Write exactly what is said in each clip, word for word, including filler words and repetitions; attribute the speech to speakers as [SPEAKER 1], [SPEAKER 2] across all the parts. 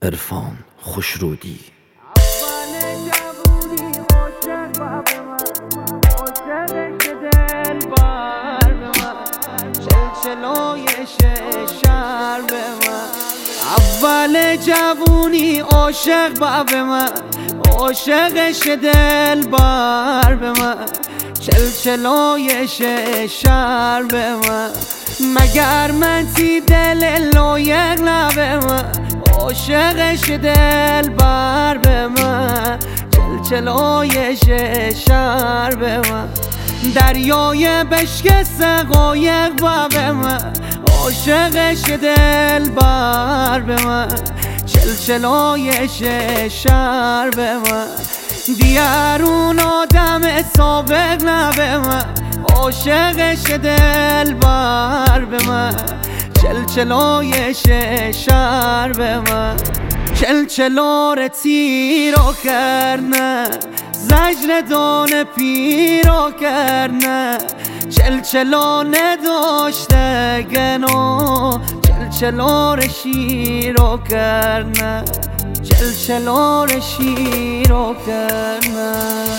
[SPEAKER 1] عرفان خوشرودی.
[SPEAKER 2] اول جوونی عاشق به من، عاشقش دل بر به من، چلچلای شهر به من، مگر من تی دل لایق لبه من، عاشقش دل بر به من، چلچلای شهر به من، دریای بشکسته قایق به من، عاشقش دل بر به من، چلچلای شهر به من، دیرون آدم سابق لبه من، عاشقش دل بر به من، چلچلای شهر به من، چلچلار تیرو کرنه زجر دان پیرو کرنه، چلچلا نداشته گنو چلچلار شیرو کرنه، چلچلار شیرو کرنه.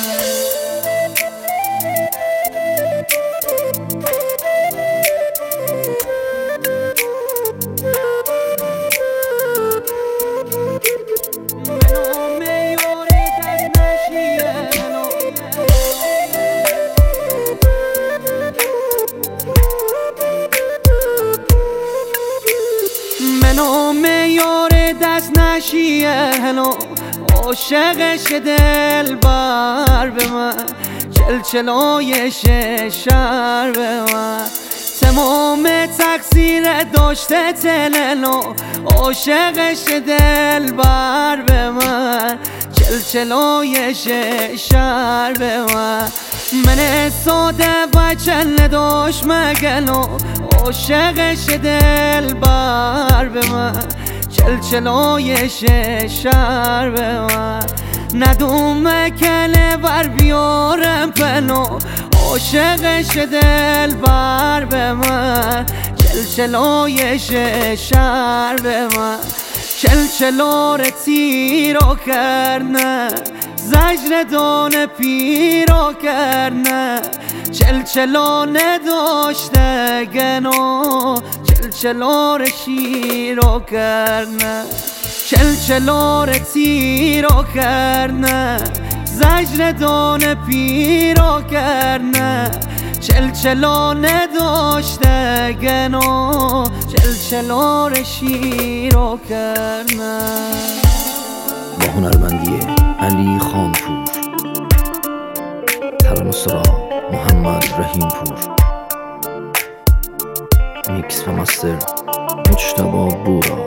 [SPEAKER 2] نام یار دست نشیه هلو، عاشقش دل بر به من، چلچلای شهر به من، تمام تقصیر داشته تلنو، عاشقش دل بر به من، چلچلای شهر به من، من ساده و چل نداشت مگلو، عاشقش دل بر به من، چلچلای شهر به من، ندوم کله بر بیارم پنو، عاشقش دل بر به من، چلچلای شهر به من، چلچلار تیرو کرنه زجر دان پیرو کرنه، چلچلا نداشته گنو چلچلار شیرو کرنه، چلچلار تیرو کرنه زجر دان پیرو کرنه، چلچلا نداشته گنو چلچلار شیرو کرنه.
[SPEAKER 1] با هنرمندی علی خانپور، ترانه سرا محمد رحیم پور، میکس و مستر مجتبی بورا.